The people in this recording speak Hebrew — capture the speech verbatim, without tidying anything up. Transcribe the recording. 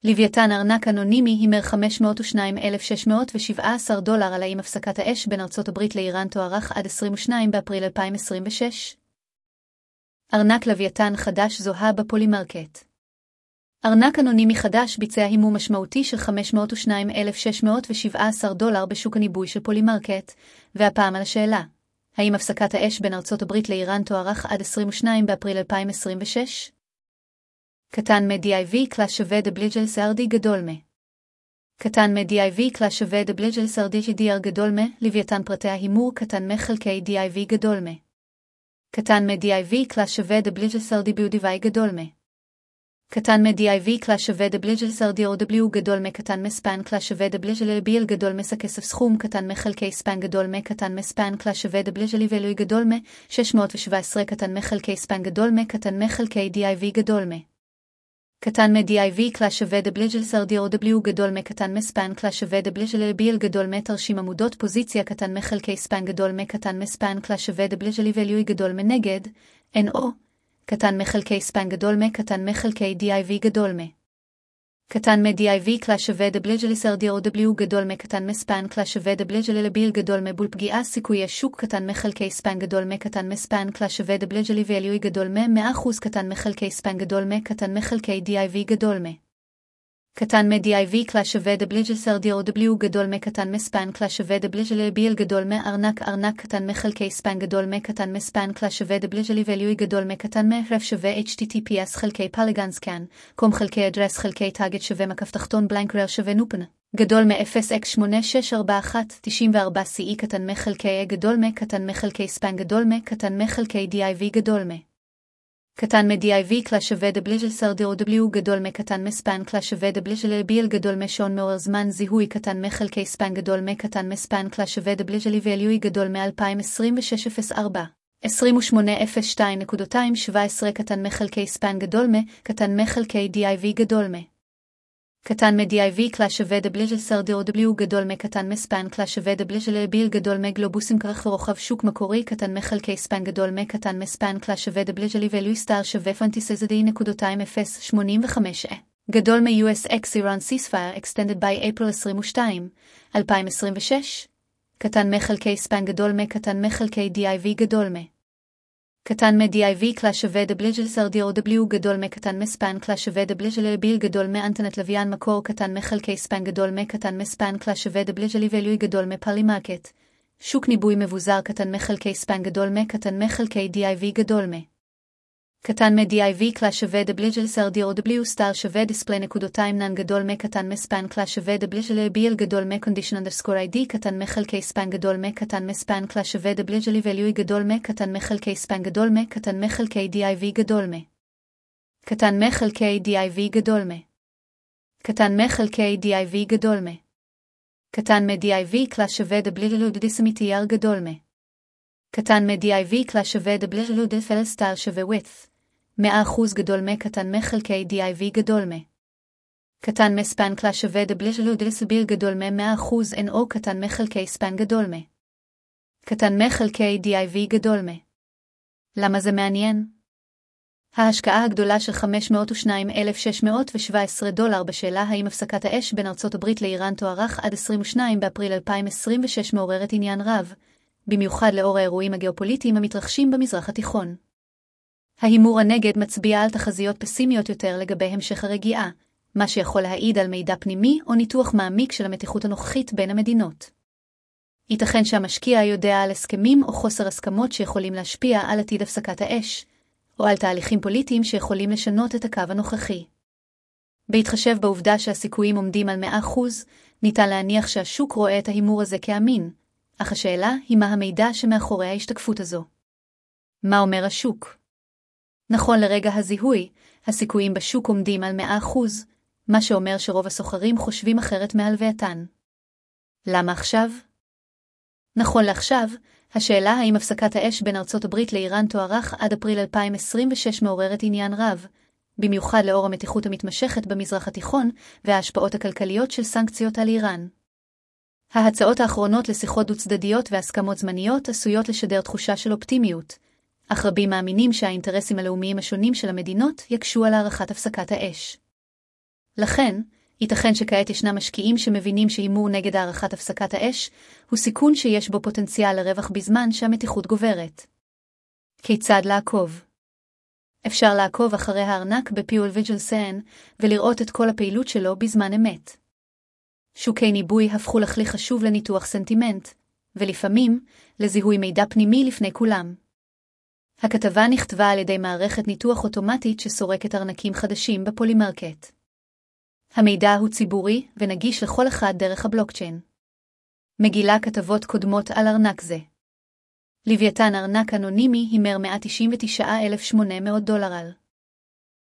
לוויתן ארנק אנונימי הימר חמש מאות ושניים אלף שש מאות שבע עשרה דולר על האם הפסקת האש בין ארצות הברית לאיראן תוארך עד עשרים ושניים באפריל אלפיים עשרים ושש. ארנק לוויתן חדש זוהה בפולימרקט. ארנק אנונימי חדש ביצע הימור משמעותי של חמש מאות ושניים אלף שש מאות שבע עשרה דולר בשוק הניבוי של פולימרקט, והפעם על השאלה, האם הפסקת האש בין ארצות הברית לאיראן תוארך עד עשרים ושניים באפריל אלפיים עשרים ושש? קטן מ-די איי וי קלאס שווה דבליג'ל סרדי גדול מ. קטן מ-די איי וי קלאס שווה דבליג'ל סרדי ג'י-די-אר גדול מ, לוויתן פרטי ההימור קטן מ-חלקי די איי וי גדול מ. קטן מ-די איי וי קלאס שווה דבליג'ל סרדי ביודיווי גדול מ. קטן מ-די איי וי קלאס שווה דבליג'ל סרדי או דבליו גדול מ קטן מ-ספן קלאס שווה דבליג'ל לביל גדול מ כסף סכום קטן מ-חלקי ספן גדול מ קטן מ-ספן קלאס שווה דבליג'ל ליבלוי גדול מ שש מאות שבע עשרה קטן מ-חלקי ספן גדול מ קטן מ-חלקי די איי וי גדול מ. קטן מ-די איי וי קלאס שווה דבליג'ל סרדי או דבליו גדול מ קטן מ-ספן קלאס שווה דבליג'ל לביל גדול מ תרשים עמודות פוזיציה קטן מ-חלקי ספן גדול מ קטן מ-ספן קלאס שווה דבליג'ל ליבלוי גדול מ נגד אן או קטן מחלקי ספן גדול מ קטן מחלקי די איי וי גדול מ. קטן מ-די איי וי קלאס שווה דבליג'ל לסרדי או דבליו גדול מ קטן מספן קלאס שווה דבליג'ל לביל גדול מ בול פגיעה סיכוי השוק קטן מחלקי ספן גדול מ קטן מספן קלאס שווה דבליג'ל ליבלוי גדול מ מאה אחוז קטן מחלקי ספן גדול מ קטן מחלקי די איי וי גדול מ. קטן מ-די איי וי קלאס שווה דבליג'ל סרדי או דבליו גדול מ קטן מספן קלאס שווה דבליג'ל לביל גדול מ ארנק ארנק קטן מחלקי ספן גדול מ קטן מספן קלאס שווה דבליג'ל ליבלוי גדול מ קטן מ שווה אייץ' טי טי פי אס חלקי פלגן סקן קום חלקי אדרס חלקי טאגט שווה מקף תחתון בלנקרר שווה נופן גדול מ-אפס אקס שמונה שש ארבע אחת תשעים וארבע סי אי קטן מחלקי גדול מ קטן מחלקי ספן גדול מ קטן מחלקי די איי וי גדול מ. קטן מ-די איי וי קלאס שווה דבליג'ל סרדי או דבליו גדול מ קטן מספן קלאס שווה דבליג'ל לביל גדול מ שעון מעורר זמן זיהוי קטן מחלקי ספן גדול מ קטן מספן קלאס שווה דבליג'ל ליבלוי גדול מ-אלפיים עשרים ושש אפס ארבע עשרים ושמונה אפס שתיים שבע עשרה קטן מחלקי ספן גדול מ קטן מחלקי די איי וי גדול מ. קטן מ-די איי וי קלאס שווה דבליג'ל סרדי או דבליו גדול מ קטן מספן קלאס שווה דבליג'ל לביל גדול מ גלובוסים כרך ורוחב שוק מקורי קטן מחלקי ספן גדול מ קטן מספן קלאס שווה דבליג'ל ליבלוי סטאר שווה פנטיסזדי נקודתיים אפס שמונים וחמש גדול מ-יו אס X Iran Ceasefire Extended by April עשרים ושתיים אלפיים עשרים ושש קטן מחלקי ספן גדול מ קטן מחלקי די איי וי גדול מ. קטן מ-די איי וי קלאס שווה דבליג'ל סרדי או דבליו גדול מ קטן מספן קלאס שווה דבליג'ל לביל גדול מ אנטנת לוויין מקור קטן מחלקי ספן גדול מ קטן מספן קלאס שווה דבליג'ל ליבלוי גדול מ פולימרקט שוק ניבוי מבוזר קטן מחלקי ספן גדול מ קטן מחלקי די איי וי גדול מ. קטן מ-די איי וי קלאס שווה דבליג'ל סרדי או דבליו סטאר שווה דיספלי נקודתיים נן גדול מ קטן מספן קלאס שווה דבליג'ל לביל גדול מ condition underscore איי די קטן מחלקי ספן גדול מ קטן מספן קלאס שווה דבליג'ל ליבלוי גדול מ קטן מחלקי ספן גדול מ קטן מחלקי די איי וי גדול מ. קטן מחלקי די איי וי גדול מ. קטן מחלקי די איי וי גדול מ. קטן מ-די איי וי קלאס שווה דבליג'ל דיסמיטייר גדול מ. קטן מ-די איי וי קלאס שווה דבליג'ל דיפל סטאר שווה width מאה אחוז גדול מ קטן מחלקי די איי וי גדול מ. קטן מספן קלאס שווה דבליג'ל דיסביל גדול מ מאה אחוז אן או קטן מחלקי ספן גדול מ. קטן מחלקי די איי וי גדול מ. למה זה מעניין? ההשקעה הגדולה של חמש מאות ושניים אלף שש מאות שבע עשרה דולר בשאלה האם הפסקת האש בין ארצות הברית לאיראן תוארך עד עשרים ושניים באפריל אלפיים עשרים ושש מעוררת עניין רב, במיוחד לאור האירועים הגיאופוליטיים המתרחשים במזרח התיכון. ההימור הנגד מצביע על תחזיות פסימיות יותר לגבי המשך הרגיעה, מה שיכול להעיד על מידע פנימי או ניתוח מעמיק של המתיחות הנוכחית בין המדינות. ייתכן שהמשקיע יודע על הסכמים או חוסר הסכמות שיכולים להשפיע על עתיד הפסקת האש, או על תהליכים פוליטיים שיכולים לשנות את הקו הנוכחי. בהתחשב בעובדה שהסיכויים עומדים על מאה אחוז, ניתן להניח שהשוק רואה את ההימור הזה כאמין, אך השאלה היא מה המידע שמאחורי ההשתקפות הזו. מה אומר השוק? נכון לרגע הזיהוי, הסיכויים בשוק עומדים על מאה אחוז, מה שאומר שרוב הסוחרים חושבים אחרת מהלווייתן. למה עכשיו? נכון לעכשיו, השאלה האם הפסקת האש בין ארצות הברית לאיראן תוארך עד אפריל אלפיים עשרים ושש מעוררת עניין רב, במיוחד לאור המתיחות המתמשכת במזרח התיכון וההשפעות הכלכליות של סנקציות על איראן. ההצעות האחרונות לשיחות דו-צדדיות והסכמות זמניות עשויות לשדר תחושה של אופטימיות, אך רבים מאמינים שהאינטרסים הלאומיים השונים של המדינות יקשו על הערכת הפסקת האש. לכן, ייתכן שכעת ישנם משקיעים שמבינים שהימור נגד הערכת הפסקת האש הוא סיכון שיש בו פוטנציאל לרווח בזמן שהמתיחות גוברת. כיצד לעקוב? אפשר לעקוב אחרי הארנק בפיול ויג'לסן ולראות את כל הפעילות שלו בזמן אמת. שוקי ניבוי הפכו לכלי חשוב לניתוח סנטימנט, ולפעמים לזיהוי מידע פנימי לפני כולם. הכתבה נכתבה על ידי מערכת ניתוח אוטומטית שסורקת ארנקים חדשים בפולימרקט. המידע הוא ציבורי ונגיש לכל אחד דרך הבלוקצ'יין. מגילה כתבות קודמות על ארנק זה. לוויתן ארנק אנונימי הימר מאה תשעים ותשעה אלף ושמונה מאות דולר על